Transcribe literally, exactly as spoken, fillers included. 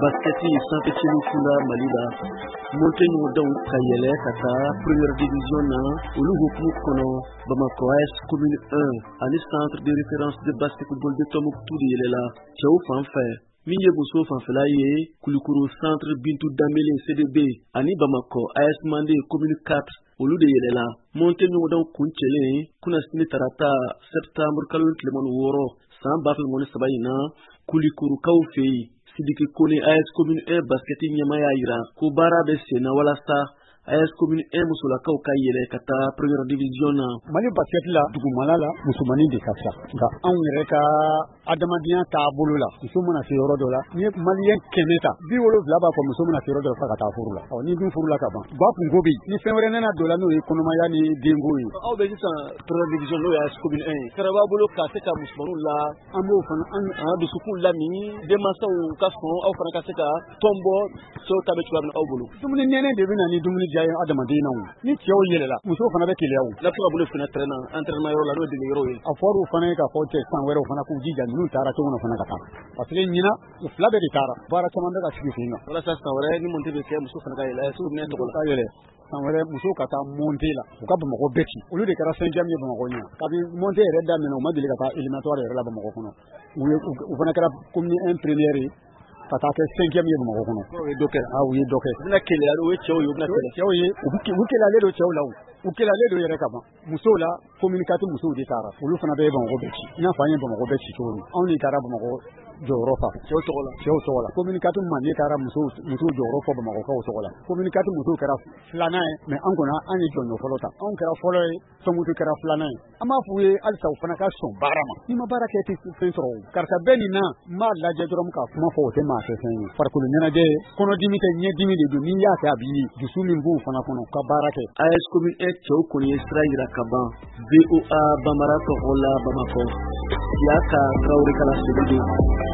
basketi sanfɛcilu fula Mali la montagne daw ka yɛlɛ ka taa première division na olu hukumu kɔnɔ Bamako A S commune un ani centre de référence de basketball de Tombouctou de yɛlɛla cɛw fan fɛ min ye muso fanfɛla ye Kulikoro centre Bintu Dambele C D B ani Bamako A S Mandé commune quatre olu de yɛlɛla montagne daw kuncɛlen kunasini tarata septembre kalo tilemani wɔɔrɔ san ba fila ani saba in na Kulikorokaw fɛ yen Sidiki Kone A S commune un basketi ɲɛma y'a yira ko baara bɛ sen na walasa A S commune un musolakaw ka yɛlɛ ka taa première division na. Mali basket la dugumala la musomanin de ka ca nka anw yɛrɛ ka adamadenya taabolo la muso mana se yɔrɔ dɔ la ni maliyɛn kɛmɛ ta bi wolonwula b'a fɔ muso mana se yɔrɔ dɔ la f'a ka taa furu la ɔ ni dun furu la ka ban ba kunko bɛ yen ni fɛn wɛrɛ nana don la n'o ye kɔnɔmaya ni denko ye. Aw bɛ sisan première division n'o ye A S commune un fɛɛrɛ b'a bolo ka se ka musomaninw la an b'o fana an an dusukun lami denmansaw ka sɔn aw fana ka se ka tɔn bɔ cɛw ta bɛ cogoya min aw bolo. dumuni nɛnɛ de bɛ na ni dumuni diya ye adamaden na ni cɛw yɛlɛla musow fana bɛ keleya o. n'a fɔra bolo fana tɛrɛnna entraînement yɔrɔ la n'o ye dege yɔrɔ ye. a fɔra u fana ye k'a fɔ cɛ san wɛrɛw fana k'u jija ninnu taara cogo min fana ka taa parce que ɲina u fila bɛɛ de taara baara caman bɛ ka sigi sen kan. walasa san wɛrɛ ni monte bɛ kɛ muso fana ka yɛlɛ so minɛ tɔgɔ la. ka yɛlɛ san wɛrɛ musow ka taa monte la u ka Bamakɔ bɛɛ ci olu de kɛra cinquième ye Bamakɔ ɲina kabini monte yɛrɛ daminɛ u ma deli ka taa éliminatoire yɛrɛ la Bamakɔ kɔnɔ u ye u fana kɛra commune un première ye ka taa kɛ cinquième ye Bamakɔ kɔnɔ. o ye dɔ kɛ ah u ye dɔ kɛ. u bɛna keleya o ye cɛw ye u bɛna keleya. cɛw ye u keleyalen don cɛw la o u keleyalen don yɛrɛ ka ban musow la communicateur musow de taara olu fana bɛɛ ye Bamakɔ bɛɛ ci i n'a fɔ an ye Bamakɔ bɛɛ ci cogo min anw de taara Bamakɔ jɔyɔrɔ fa cɛw tɔgɔ la cɛw tɔgɔ la communicateur man ne taara musow musow jɔyɔrɔ fɔ Bamakɔkaw tɔgɔ la communicateur musow kɛra filanan ye mais an kɔni an ye jɔnjɔ fɔlɔ ta anw kɛra fɔlɔ ye Tombouctou kɛra filanan ye an b'a f'u ye halisa u fana ka sɔn baara ma ni ma baara kɛ tɛ fɛn sɔrɔ o karisa bɛɛ nin na n b'a lajɛ dɔrɔn ka kuma fɔ o tɛ maa kɛ fɛn ye farikolo ɲɛnajɛ kɔnɔdimi tɛ ɲɛdimi de don ni y'a kɛ a b'i ye dusu min b'u fana kɔnɔ ka baara kɛ. A S commune un cɛw kɔni ye sira yira ka ban B O A Bambara tɔgɔ la Bamakɔ Siyaka Traoré kala sɛbɛn